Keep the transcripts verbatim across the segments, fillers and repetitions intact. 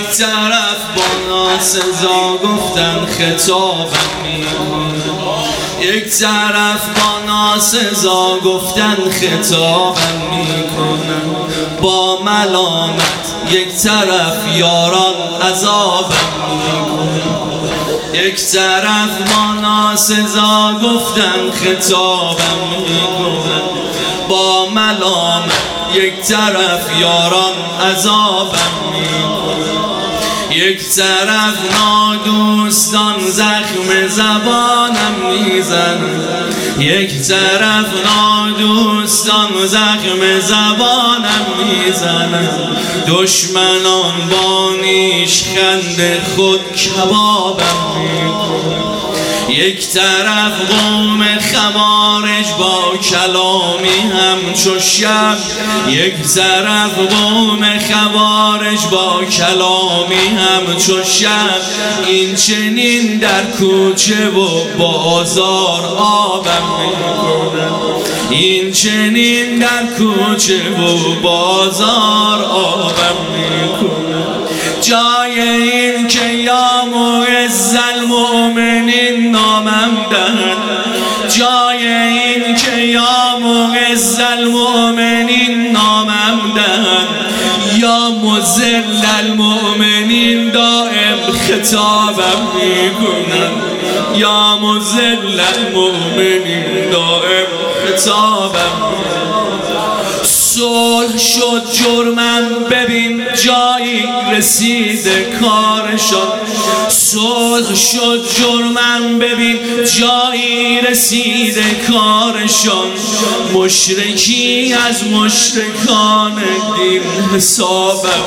طرف با ناسزا گفتن خطابم میکنن، یک طرف با ناسزا گفتن خطابم میکنن، با ملامت یک طرف یاران عذابم میکنن، یک طرف با ناسزا گفتن خطابم میکنن، با ملامت یک طرف یاران عذابم میکنن، یک طرف نادوستان زخم زبانم میزنن، یک طرف نادوستان زخم زبانم میزنن، دشمنان با نیشخند خود کبابم میکنن، یک طرف قوم خوارج با کلامی همچو شب، یک طرف قوم خوارج با کلامی همچو شب، این چنین در کوچه و بازار آبم میکنن، این چنین در کوچه و بازار آبم میکنن، جای این که یا معز المؤمنین نامم دهد، جای این که یا معز المؤمنین نامم دهد، یا مذل المؤمنین دائم خطابم میکنن، یا مذل المؤمنین دائم خطابم میکنن. صلح شد جرمم ببین جایی رسید کارشان، صلح شد جرمم ببین جایی رسید کارشان، مشرکی از مشرکان دین حسابم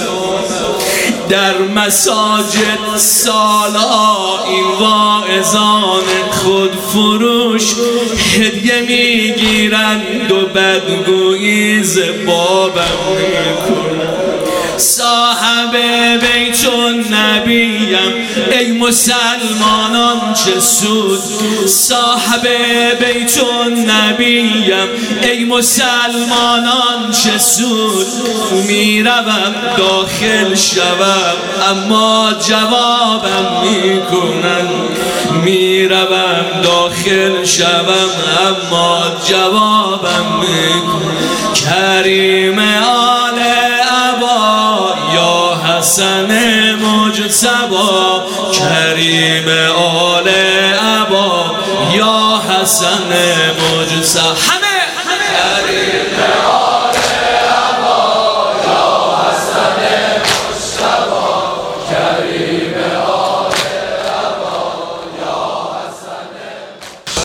در مساجد سالها این واعظان خود فروش هدیه میگیرند و بدگویی ز بابم میکنند. صاحب بیت النبیم ای مسلمانان چه سود، صاحب بیت النبیم ای مسلمانان چه سود، میروم داخل شوم اما جوابم میکنن، میروم داخل شوم اما جوابم میکنن. کریم آل ابا یا حسن مجتبی، کریم آل ابا یا حسن مجتبی، همه کریم آل ابا یا حسن مجتبی، کریم